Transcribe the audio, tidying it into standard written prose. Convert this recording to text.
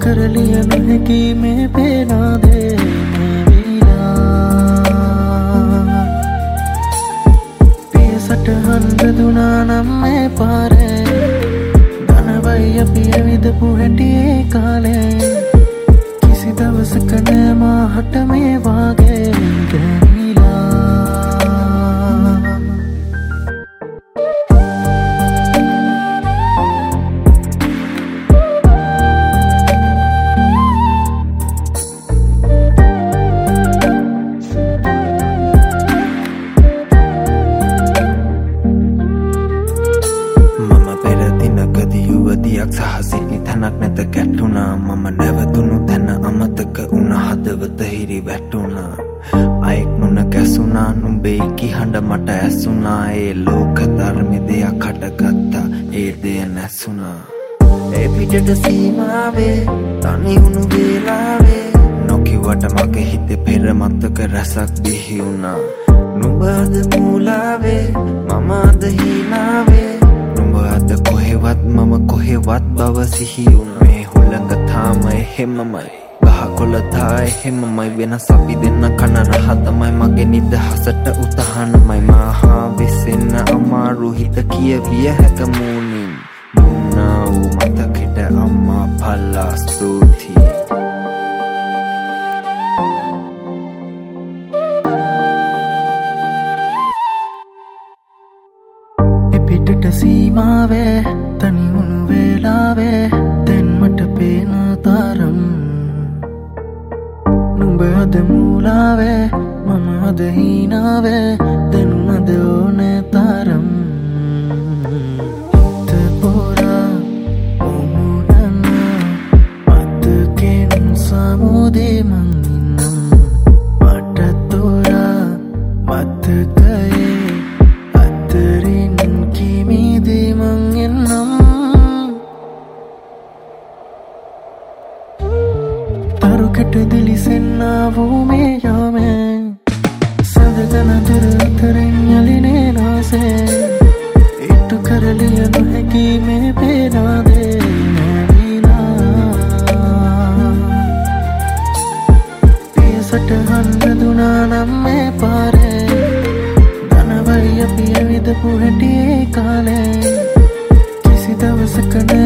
කරලිය නොහැකි මේ පේනාදේ මේ වීලා පියසට හන්දදුනා නම් මේ පාරේ ධනවයි අපි ඇවිදපු හැටි ඒ කාලේ කිසි දවසක නෑ මාහට මේ වාගේ දැනීලා සහසිනි තැනක් නැත ගැටුණා මම නැවතුණු තැන අමතක වුණ හදවත හිරි වැටුණා අයෙක් මුණ ගැසුණා නුඹේ කිහඬ මට ඇසුණා ඒ ලෝක ධර්මෙ දෙයක් හටගත්තා ඒ දෙය නැසුණා ඒ පිටට සීමාවේ තනි වුණු වේලාවේ නොකිව්වට මගේ හිතේ පෙර මතක රසක් බිහි වුණා නුඹ අද මූලාවේ මම අද හීනාවේ අද කොහෙවත් මම කොහෙවත් බව සිහියුන් මේ හොළඟ තාම එහෙමමයි ගහකොළ තා එහෙමමයි වෙනස් අපි දෙන්න කන රහ තමයි මගේ නිදහසට උතහනමයි මහා වෙසෙන්න අමාරු හිත කියවිය හැක මූණින් දුන්නා වූ මතකෙට අම්මා පල්ලා ස්තුතියි පිටට සීමාවේ තනි වුණු වේලාවේ දැන් මට පේන තරම් නුඹ අද මූලාවේ මම අද හීනාවේ දැනුණද ඕනේ තරම් හිත පොරා මුමුණන මතකෙන් සමුදේ මං ඉන්නම් මට තොරා මතකයේ අතරින් කිමිදී මං එන්නම් තරුකට දිලිසෙන්නා වූ මේ යාමේ සඳගන දුර අතරින් යලිනේ නාසේ ඉටු කරලිය නොහැකි මේ පේනාදේ නැවිලා පියසට හන්දදුනා නම් මේ පාරේ අපි ඇවිදපු හැටි ඒ කාලේ කිසි දවසක